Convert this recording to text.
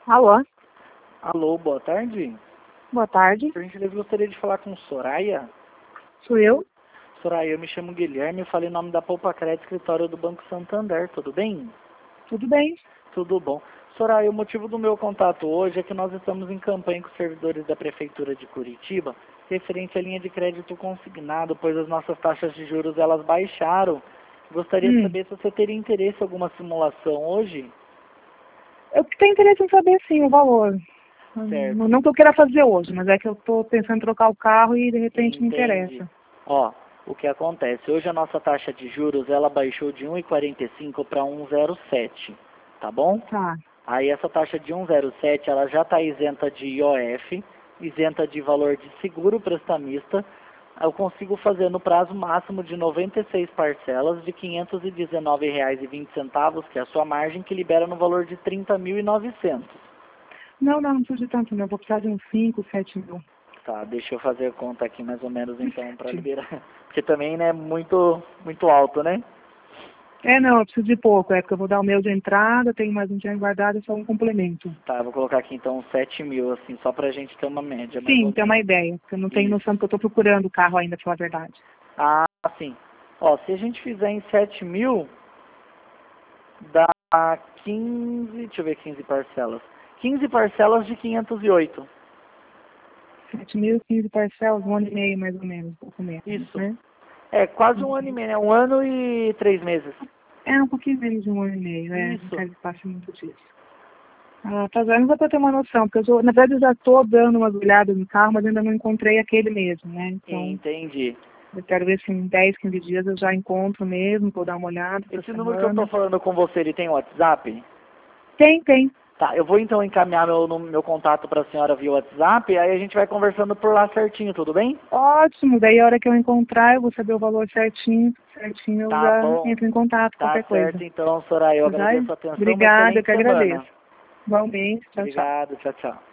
Alô, Alô, boa tarde. boa tarde. Por gentileza, gostaria de falar com Soraya. Sou eu? Soraya, eu me chamo Guilherme, eu falei em nome da Poupa Crédito, escritório do Banco Santander, tudo bem? Tudo bem? Tudo bom. Soraya, o motivo do meu contato hoje é que nós estamos em campanha com os servidores da Prefeitura de Curitiba, referente à linha de crédito consignado, pois as nossas taxas de juros elas baixaram. Gostaria de saber se você teria interesse em alguma simulação hoje. Eu tenho interesse em saber sim o valor. Certo. Não que eu queira fazer hoje, mas é que eu estou pensando em trocar o carro e de repente me Entendi. interessa. Ó, o que acontece? Hoje a nossa taxa de juros ela baixou de 1,45 para 1,07, tá bom? Tá. Aí essa taxa de 1,07 ela já está isenta de IOF, isenta de valor de seguro prestamista. Eu consigo fazer no prazo máximo de 96 parcelas de R$ 519,20, que é a sua margem, que libera no valor de 30.900. Não preciso de tanto não. Eu vou precisar de uns 5, 7 mil. Tá, deixa eu fazer a conta aqui mais ou menos então para liberar. Porque também, né, muito alto, né? Não, eu preciso de pouco. É porque eu vou dar o meu de entrada, tenho mais um dinheiro guardado, é só um complemento. Tá, eu vou colocar aqui então 7.000, assim, só pra gente ter uma média, mais ou Sim, tem uma menos. ideia. Porque eu não tenho Isso. noção que eu estou procurando o carro ainda, pra falar a verdade. Ah, sim. Ó, se a gente fizer em 7.000, dá 15, deixa eu ver 15 parcelas. 15 parcelas de 508. 7 mil, 15 parcelas, 1 ano e meio mais ou menos, um pouco menos, Isso. né? É, quase um ano e meio, né? 1 ano e 3 meses. Um pouquinho menos de 1 ano e meio, não Isso. quero que passe muito disso. Ah, tá vendo? Só para ter uma noção, porque na verdade eu já estou dando umas olhadas no carro, mas ainda não encontrei aquele mesmo, né? Então, Entendi. eu quero ver se em 10, 15 dias eu já encontro mesmo, vou dar uma olhada essa Esse número que eu tô semana. falando com você, ele tem WhatsApp? Tem. Tá, eu vou então encaminhar meu contato para a senhora via WhatsApp, aí a gente vai conversando por lá certinho, tudo bem? Ótimo, daí a hora que eu encontrar eu vou saber o valor certinho eu Tá já bom, entro em contato, tá qualquer coisa. certo então, Soraya, eu Tá joia? agradeço a atenção, uma Obrigada, eu excelente que semana. agradeço. Igualmente, tchau, tchau. Obrigado, tchau, tchau.